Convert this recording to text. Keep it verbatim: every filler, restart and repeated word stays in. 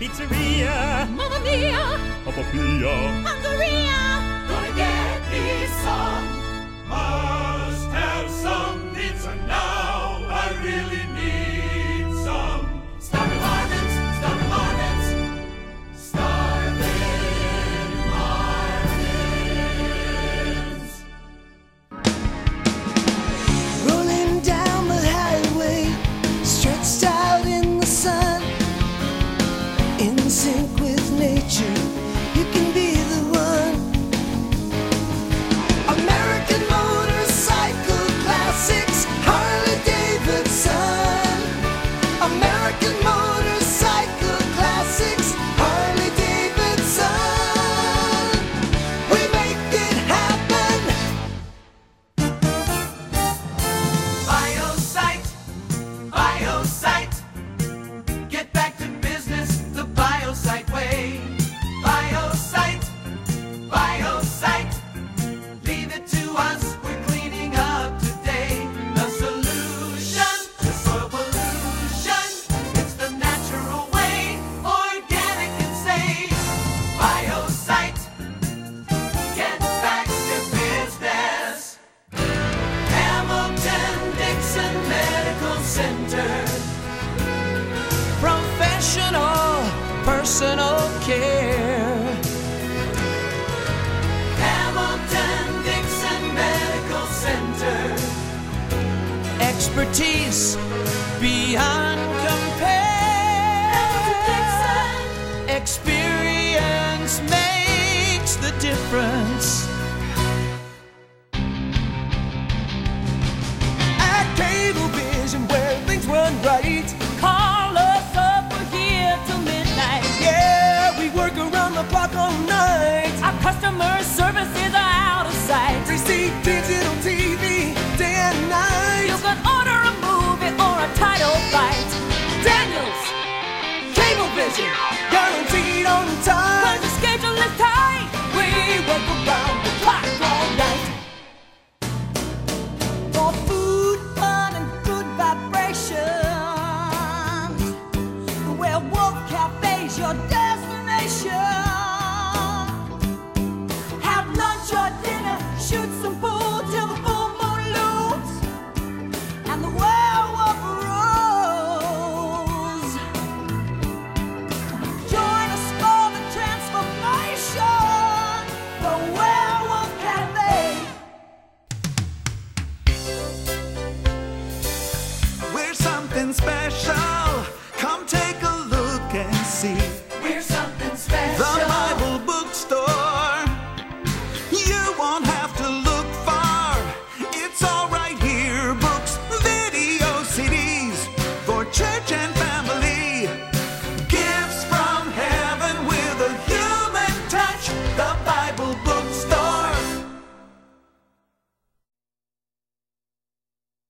pizzeria, Mamma mia, Papa Pia, Hungria. Gonna get me some. Must have some pizza now. I really need some. Starving marmots, starving marmots, starving marmots. Rolling down the highway, stretched out in the sun, in sync with nature, you can be the one. American motorcycle classics, Harley Davidson. American motorcycle classics, Harley Davidson. We make it happen. Biosite, Biosite. Get back to business the Biosite way. Biosite, Biosite. Leave it to us, we're cleaning up today. The solution to soil pollution. It's the natural way, organic and safe. Biosite, get back to business. Hamilton-Dixon Medical Center. Professional, personal care. Hamilton-Dixon Medical Center. Expertise beyond compare. Experience makes the difference. At Cablevision, where things run right. Call us up, we're here till midnight. Yeah, we work around the clock all night. Our customer services are out of sight. We see digital T V day and night. You can order a movie or a title fight. Daniels, Cablevision, guaranteed on time. cause the schedule is tight. We work around the clock all night. For food, fun, and good vibrations, the Werewolf Cafe's your destination. Have lunch or dinner, shoot some pool till the full moon looms, and the werewolf rolls. Join us for the transformation, the Werewolf Cafe. We're something special.